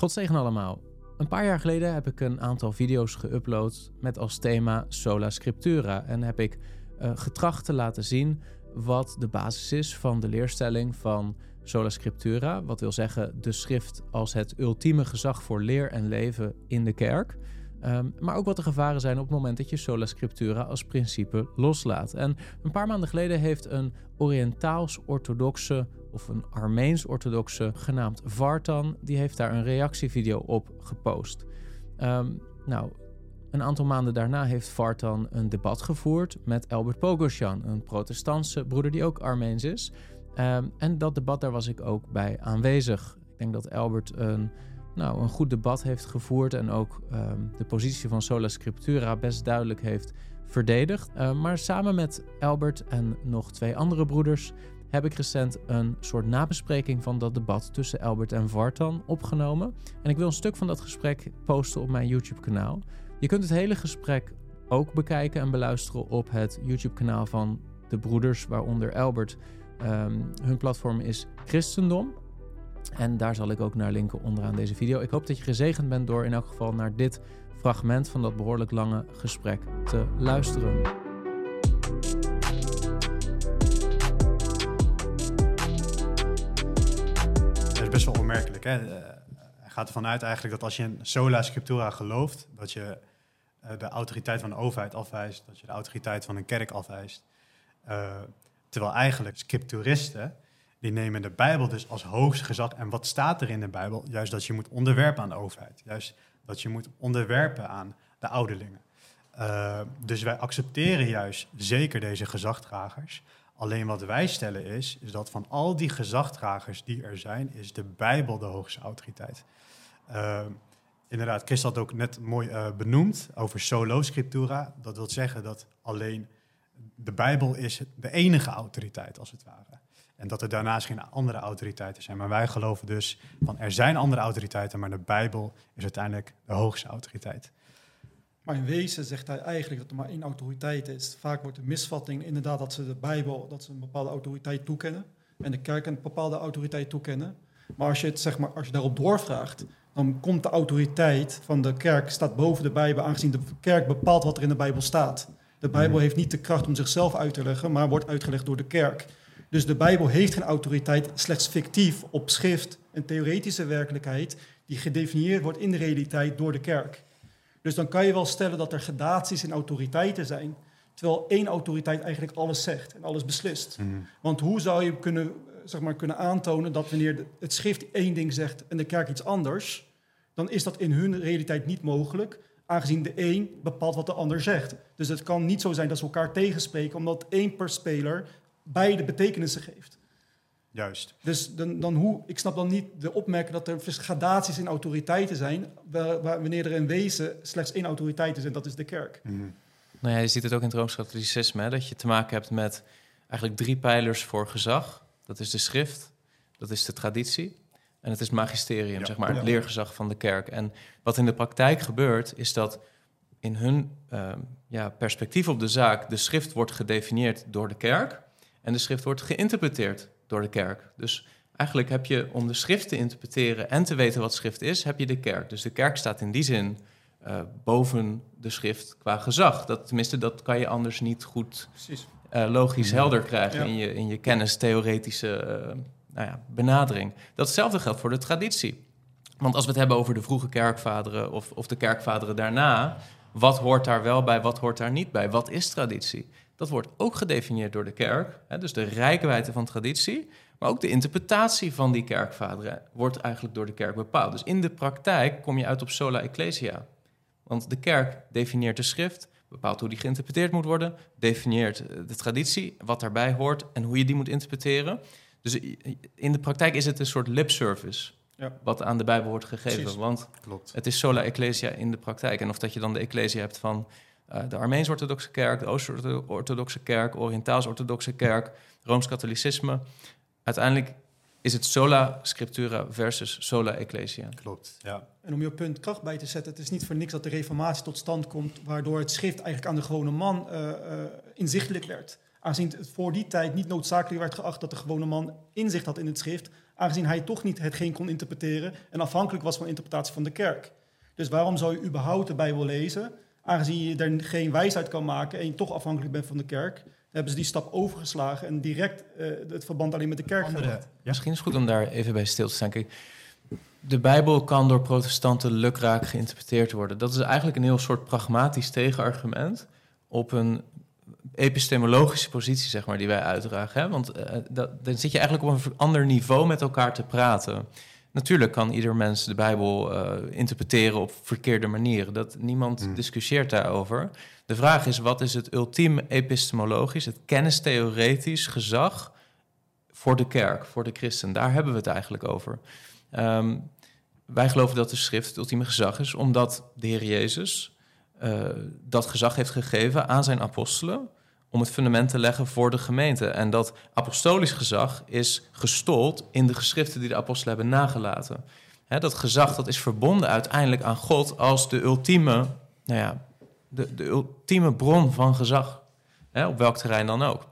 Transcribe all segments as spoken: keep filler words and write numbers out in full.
God zegen allemaal. Een paar jaar geleden heb ik een aantal video's geüpload met als thema Sola Scriptura en heb ik uh, getracht te laten zien wat de basis is van de leerstelling van Sola Scriptura, wat wil zeggen de schrift als het ultieme gezag voor leer en leven in de kerk. Um, maar ook wat de gevaren zijn op het moment dat je Sola Scriptura als principe loslaat. En een paar maanden geleden heeft een Oriëntaals-orthodoxe of een Armeens-orthodoxe genaamd Vartan, die heeft daar een reactievideo op gepost. Um, nou, een aantal maanden daarna heeft Vartan een debat gevoerd met Albert Pogosyan, een protestantse broeder die ook Armeens is. Um, en dat debat, daar was ik ook bij aanwezig. Ik denk dat Albert een, nou, een goed debat heeft gevoerd en ook um, de positie van Sola Scriptura best duidelijk heeft verdedigd. Uh, maar samen met Albert en nog twee andere broeders heb ik recent een soort nabespreking van dat debat tussen Albert en Vartan opgenomen. En ik wil een stuk van dat gesprek posten op mijn YouTube-kanaal. Je kunt het hele gesprek ook bekijken en beluisteren op het YouTube-kanaal van de broeders, waaronder Albert. Um, hun platform is Christendom. En daar zal ik ook naar linken onderaan deze video. Ik hoop dat je gezegend bent door in elk geval naar dit fragment van dat behoorlijk lange gesprek te luisteren. Dat is best wel opmerkelijk, hè? Uh, hij gaat ervan uit eigenlijk dat als je in Sola Scriptura gelooft, dat je uh, de autoriteit van de overheid afwijst, dat je de autoriteit van een kerk afwijst. Uh, terwijl eigenlijk scripturisten, die nemen de Bijbel dus als hoogste gezag. En wat staat er in de Bijbel? Juist dat je moet onderwerpen aan de overheid. Juist dat je moet onderwerpen aan de ouderlingen. Uh, dus wij accepteren juist zeker deze gezagdragers. Alleen wat wij stellen is, is dat van al die gezagdragers die er zijn, is de Bijbel de hoogste autoriteit. Uh, inderdaad, Chris had ook net mooi uh, benoemd over Sola Scriptura. Dat wil zeggen dat alleen de Bijbel is de enige autoriteit, als het ware. En dat er daarnaast geen andere autoriteiten zijn. Maar wij geloven dus van er zijn andere autoriteiten, maar de Bijbel is uiteindelijk de hoogste autoriteit. Maar in wezen zegt hij eigenlijk dat er maar één autoriteit is. Vaak wordt de misvatting inderdaad dat ze de Bijbel, dat ze een bepaalde autoriteit toekennen. En de kerk een bepaalde autoriteit toekennen. Maar als je, het, zeg maar, als je daarop doorvraagt, dan komt de autoriteit van de kerk staat boven de Bijbel, aangezien de kerk bepaalt wat er in de Bijbel staat. De Bijbel heeft niet de kracht om zichzelf uit te leggen, maar wordt uitgelegd door de kerk. Dus de Bijbel heeft geen autoriteit, slechts fictief op schrift, een theoretische werkelijkheid die gedefinieerd wordt in de realiteit door de kerk. Dus dan kan je wel stellen dat er gradaties in autoriteiten zijn, terwijl één autoriteit eigenlijk alles zegt en alles beslist. Mm. Want hoe zou je kunnen, zeg maar, kunnen aantonen dat wanneer het schrift één ding zegt en de kerk iets anders, dan is dat in hun realiteit niet mogelijk, aangezien de een bepaalt wat de ander zegt. Dus het kan niet zo zijn dat ze elkaar tegenspreken, omdat één per speler beide betekenissen geeft. Juist. Dus dan, dan hoe, ik snap dan niet de opmerking dat er gradaties in autoriteiten zijn, waar, waar, wanneer er in wezen slechts één autoriteit is en dat is de kerk. Mm-hmm. Nou ja, je ziet het ook in het Rooms-Katholicisme, hè, dat je te maken hebt met eigenlijk drie pijlers voor gezag. Dat is de schrift, dat is de traditie en het is het magisterium, ja, zeg maar, het ja. leergezag van de kerk. En wat in de praktijk gebeurt, is dat in hun uh, ja, perspectief op de zaak de schrift wordt gedefinieerd door de kerk en de schrift wordt geïnterpreteerd door de kerk. Dus eigenlijk heb je, om de schrift te interpreteren en te weten wat schrift is, heb je de kerk. Dus de kerk staat in die zin uh, boven de schrift qua gezag. Dat, tenminste, dat kan je anders niet goed uh, logisch helder krijgen ja. in je, in je kennis-theoretische uh, nou ja, benadering. Datzelfde geldt voor de traditie. Want als we het hebben over de vroege kerkvaderen of, of de kerkvaderen daarna, wat hoort daar wel bij, wat hoort daar niet bij? Wat is traditie? Dat wordt ook gedefinieerd door de kerk. Hè, dus de reikwijdte van traditie, maar ook de interpretatie van die kerkvaderen wordt eigenlijk door de kerk bepaald. Dus in de praktijk kom je uit op sola ecclesia. Want de kerk definieert de schrift, bepaalt hoe die geïnterpreteerd moet worden, definieert de traditie, wat daarbij hoort en hoe je die moet interpreteren. Dus in de praktijk is het een soort lip service. Ja. Wat aan de Bijbel wordt gegeven. Precies. Want Klopt. Het is sola ecclesia in de praktijk. En of dat je dan de ecclesia hebt van uh, de Armeens-orthodoxe kerk, de Oost-orthodoxe kerk, Oriëntaals-orthodoxe kerk, Rooms-katholicisme. Uiteindelijk is het sola scriptura versus sola ecclesia. Klopt, ja. En om je punt kracht bij te zetten, het is niet voor niks dat de reformatie tot stand komt, waardoor het schrift eigenlijk aan de gewone man uh, uh, inzichtelijk werd. Aangezien het voor die tijd niet noodzakelijk werd geacht dat de gewone man inzicht had in het schrift, aangezien hij toch niet hetgeen kon interpreteren en afhankelijk was van de interpretatie van de kerk. Dus waarom zou je überhaupt de Bijbel lezen, aangezien je er geen wijsheid kan maken en je toch afhankelijk bent van de kerk? Hebben ze die stap overgeslagen en direct uh, het verband alleen met de kerk Andere, gelegd. ja. Misschien is het goed om daar even bij stil te staan. Kijk, de Bijbel kan door protestanten lukraak geïnterpreteerd worden. Dat is eigenlijk een heel soort pragmatisch tegenargument op een epistemologische positie, zeg maar, die wij uitdragen. Hè? Want uh, dat, dan zit je eigenlijk op een ander niveau met elkaar te praten. Natuurlijk kan ieder mens de Bijbel uh, interpreteren op verkeerde manieren. Dat, niemand hmm. discussieert daarover. De vraag is, wat is het ultieme epistemologisch, het kennistheoretisch gezag voor de kerk, voor de christen? Daar hebben we het eigenlijk over. Um, wij geloven dat de schrift het ultieme gezag is, omdat de Heer Jezus uh, dat gezag heeft gegeven aan zijn apostelen om het fundament te leggen voor de gemeente. En dat apostolisch gezag is gestold in de geschriften die de apostelen hebben nagelaten. He, dat gezag dat is verbonden uiteindelijk aan God als de ultieme, nou ja, de, de ultieme bron van gezag. He, op welk terrein dan ook.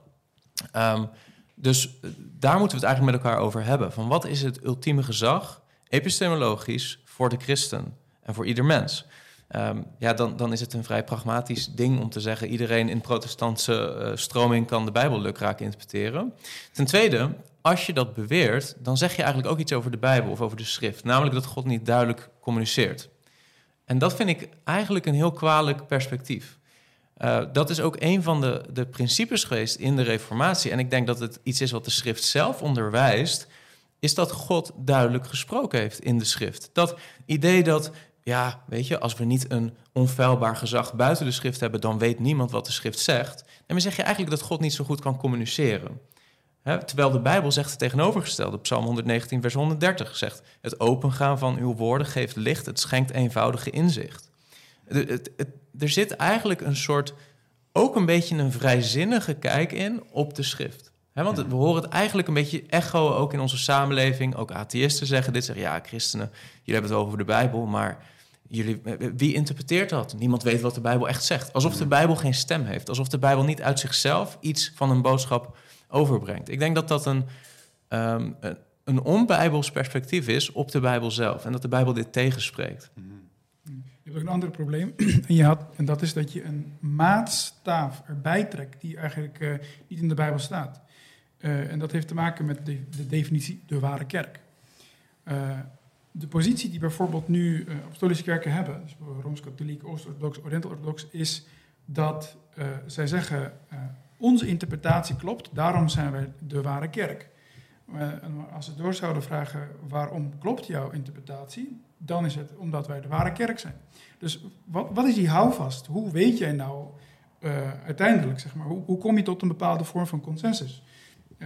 Um, dus daar moeten we het eigenlijk met elkaar over hebben. Van wat is het ultieme gezag, epistemologisch, voor de christen en voor ieder mens? Um, ja, dan, dan is het een vrij pragmatisch ding om te zeggen, iedereen in protestantse uh, stroming kan de Bijbel lukraak interpreteren. Ten tweede, als je dat beweert, dan zeg je eigenlijk ook iets over de Bijbel of over de schrift. Namelijk dat God niet duidelijk communiceert. En dat vind ik eigenlijk een heel kwalijk perspectief. Uh, dat is ook een van de, de principes geweest in de Reformatie. En ik denk dat het iets is wat de schrift zelf onderwijst, is dat God duidelijk gesproken heeft in de schrift. Dat idee dat, ja, weet je, als we niet een onfeilbaar gezag buiten de schrift hebben, dan weet niemand wat de schrift zegt. En dan zeg je eigenlijk dat God niet zo goed kan communiceren. He, terwijl de Bijbel zegt het tegenovergestelde. Psalm honderdnegentien, vers honderddertig zegt, het opengaan van uw woorden geeft licht, het schenkt eenvoudige inzicht. Het, het, het, er zit eigenlijk een soort, ook een beetje een vrijzinnige kijk in op de schrift. He, want het, we horen het eigenlijk een beetje echoen ook in onze samenleving. Ook atheïsten zeggen dit, zeggen ja, christenen, jullie hebben het over de Bijbel, maar jullie, wie interpreteert dat? Niemand weet wat de Bijbel echt zegt. Alsof de Bijbel geen stem heeft. Alsof de Bijbel niet uit zichzelf iets van een boodschap overbrengt. Ik denk dat dat een, um, een onbijbels perspectief is op de Bijbel zelf. En dat de Bijbel dit tegenspreekt. Je hebt ook een ander probleem. En, je had, en dat is dat je een maatstaaf erbij trekt die eigenlijk uh, niet in de Bijbel staat. Uh, en dat heeft te maken met de, de definitie de ware kerk. Uh, de positie die bijvoorbeeld nu uh, apostolische kerken hebben, dus Rooms-Katholiek, Oost-Orthodox, Oriental-Orthodox, is dat uh, zij zeggen, uh, onze interpretatie klopt, daarom zijn wij de ware kerk. Uh, en als ze door zouden vragen, waarom klopt jouw interpretatie? Dan is het omdat wij de ware kerk zijn. Dus wat, wat is die houvast? Hoe weet jij nou uh, uiteindelijk, zeg maar, hoe, hoe kom je tot een bepaalde vorm van consensus? Uh,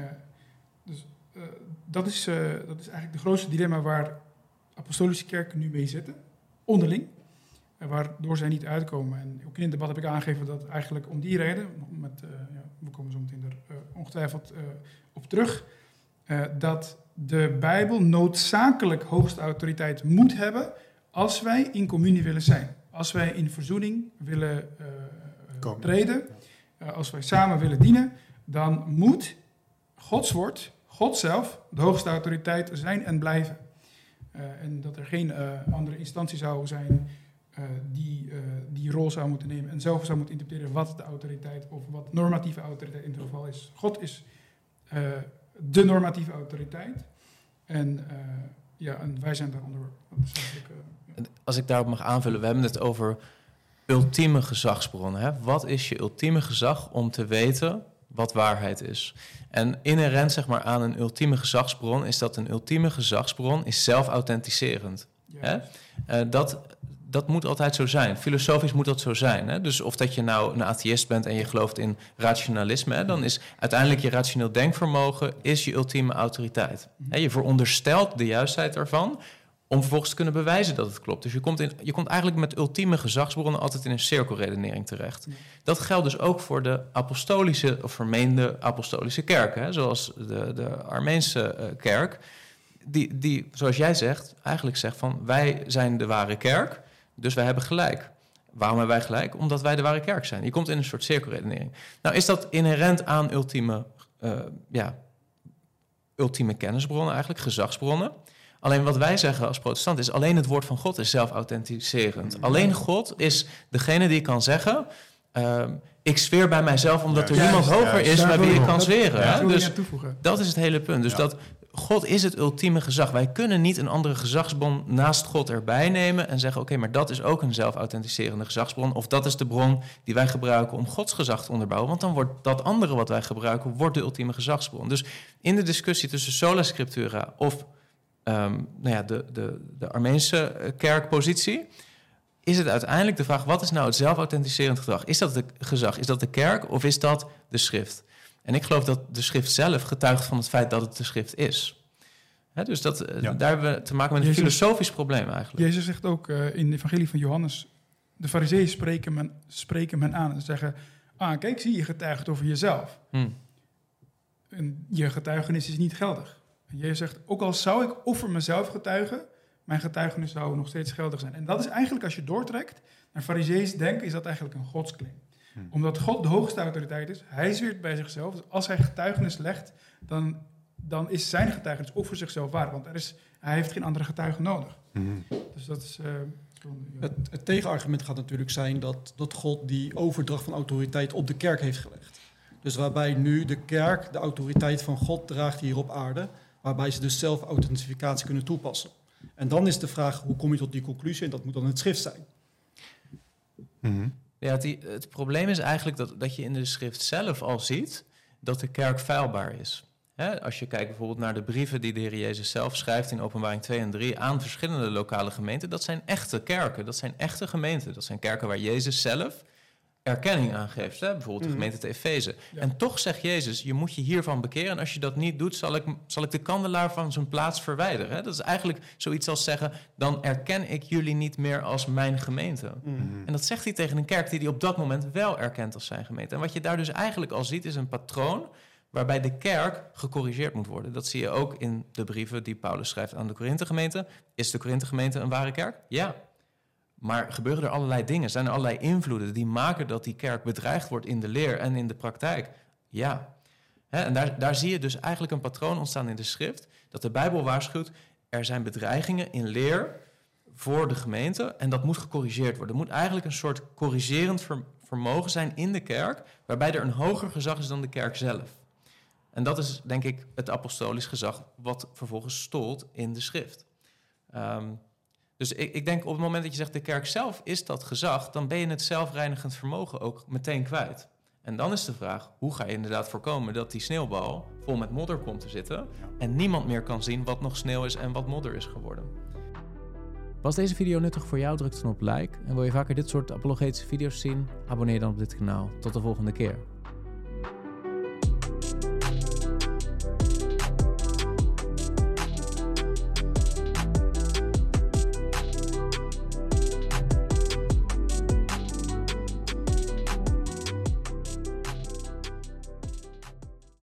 dus uh, dat, is, uh, dat is eigenlijk de grootste dilemma waar apostolische kerken nu mee zitten, onderling, uh, waardoor zij niet uitkomen. En ook in het debat heb ik aangegeven dat eigenlijk om die reden, met, uh, ja, we komen zo meteen er uh, ongetwijfeld uh, op terug, uh, dat de Bijbel noodzakelijk hoogste autoriteit moet hebben als wij in communie willen zijn. Als wij in verzoening willen uh, treden, uh, als wij samen willen dienen, dan moet Gods woord, God zelf, de hoogste autoriteit zijn en blijven. Uh, en dat er geen uh, andere instantie zou zijn uh, die uh, die rol zou moeten nemen en zelf zou moeten interpreteren wat de autoriteit of wat normatieve autoriteit in het geval is. God is uh, de normatieve autoriteit. En, uh, ja, en wij zijn daaronder. Dat is eigenlijk, uh, ja. Als ik daarop mag aanvullen, we hebben het over ultieme gezagsbronnen. Hè? Wat is je ultieme gezag om te weten wat waarheid is? En inherent, zeg maar, aan een ultieme gezagsbron is dat een ultieme gezagsbron is zelf-authenticerend. Hè? Uh, dat, dat moet altijd zo zijn. Filosofisch moet dat zo zijn. Hè? Dus of dat je nou een atheïst bent en je gelooft in rationalisme, hè, dan is uiteindelijk je rationeel denkvermogen is je ultieme autoriteit. Hè? Je veronderstelt de juistheid ervan om vervolgens te kunnen bewijzen dat het klopt. Dus je komt, in, je komt eigenlijk met ultieme gezagsbronnen altijd in een cirkelredenering terecht. Dat geldt dus ook voor de apostolische of vermeende apostolische kerken, hè, zoals de, de Armeense uh, kerk, die, die, zoals jij zegt, eigenlijk zegt van wij zijn de ware kerk, dus wij hebben gelijk. Waarom hebben wij gelijk? Omdat wij de ware kerk zijn. Je komt in een soort cirkelredenering. Nou is dat inherent aan ultieme uh, ja, ultieme kennisbronnen eigenlijk, gezagsbronnen. Alleen wat wij zeggen als protestant is, alleen het woord van God is zelf-authenticerend. Alleen God is degene die kan zeggen, uh, ik zweer bij mijzelf omdat er Juist, niemand hoger juist. is bij wie ik kan Dat- zweren. dat hè? wil ik Dus aan toevoegen. dat is het hele punt. Dus Ja. dat God is het ultieme gezag. Wij kunnen niet een andere gezagsbron naast God erbij nemen en zeggen, oké, okay, maar dat is ook een zelf-authenticerende gezagsbron. Of dat is de bron die wij gebruiken om Gods gezag te onderbouwen. Want dan wordt dat andere wat wij gebruiken, wordt de ultieme gezagsbron. Dus in de discussie tussen sola scriptura of um, nou ja, de, de, de Armeense kerkpositie, is het uiteindelijk de vraag, wat is nou het zelf-authenticerend gedrag? Is dat de gezag? Is dat de kerk of is dat de schrift? En ik geloof dat de schrift zelf getuigt van het feit dat het de schrift is. Hè, dus dat, Ja. daar hebben we te maken met een Jezus- filosofisch probleem eigenlijk. Jezus zegt ook uh, in de evangelie van Johannes, de farizeeën spreken men, spreken men aan en zeggen, ah, kijk, zie je getuigt over jezelf. Hm. En je getuigenis is niet geldig. En Jezus zegt, ook al zou ik over mezelf getuigen, mijn getuigenis zou nog steeds geldig zijn. En dat is eigenlijk, als je doortrekt naar farizeeërs denken, is dat eigenlijk een godsclaim. Hmm. Omdat God de hoogste autoriteit is, hij zweert bij zichzelf. Dus als hij getuigenis legt, dan, dan is zijn getuigenis ook voor zichzelf waar. Want er is, hij heeft geen andere getuigen nodig. Mm. Dus dat is... Uh, Het, het tegenargument gaat natuurlijk zijn dat, dat God die overdracht van autoriteit op de kerk heeft gelegd. Dus waarbij nu de kerk de autoriteit van God draagt hier op aarde, waarbij ze dus zelf authentificatie kunnen toepassen. En dan is de vraag, hoe kom je tot die conclusie? En dat moet dan het schrift zijn. Mm. Ja, het, het probleem is eigenlijk dat, dat je in de schrift zelf al ziet dat de kerk feilbaar is. Hè, als je kijkt bijvoorbeeld naar de brieven die de Heer Jezus zelf schrijft in Openbaring twee en drie aan verschillende lokale gemeenten, dat zijn echte kerken, dat zijn echte gemeenten. Dat zijn kerken waar Jezus zelf erkenning aan geeft. Hè? Bijvoorbeeld de gemeente te Efeze. Ja. En toch zegt Jezus, je moet je hiervan bekeren. En als je dat niet doet, zal ik, zal ik de kandelaar van zijn plaats verwijderen. Hè? Dat is eigenlijk zoiets als zeggen, dan erken ik jullie niet meer als mijn gemeente. Mm. En dat zegt hij tegen een kerk die hij op dat moment wel erkent als zijn gemeente. En wat je daar dus eigenlijk al ziet, is een patroon waarbij de kerk gecorrigeerd moet worden. Dat zie je ook in de brieven die Paulus schrijft aan de Korinthe-gemeente. Is de Korinthe-gemeente een ware kerk? Ja. Maar gebeuren er allerlei dingen? Zijn er allerlei invloeden die maken dat die kerk bedreigd wordt in de leer en in de praktijk? Ja. Hè, en daar, daar zie je dus eigenlijk een patroon ontstaan in de schrift, dat de Bijbel waarschuwt, er zijn bedreigingen in leer voor de gemeente en dat moet gecorrigeerd worden. Er moet eigenlijk een soort corrigerend ver- vermogen zijn in de kerk, waarbij er een hoger gezag is dan de kerk zelf. En dat is, denk ik, het apostolisch gezag wat vervolgens stolt in de schrift. Um, dus ik, ik denk op het moment dat je zegt de kerk zelf is dat gezag, dan ben je het zelfreinigend vermogen ook meteen kwijt. En dan is de vraag, hoe ga je inderdaad voorkomen dat die sneeuwbal vol met modder komt te zitten en niemand meer kan zien wat nog sneeuw is en wat modder is geworden. Was deze video nuttig voor jou? Druk dan op like. En wil je vaker dit soort apologetische video's zien? Abonneer dan op dit kanaal. Tot de volgende keer.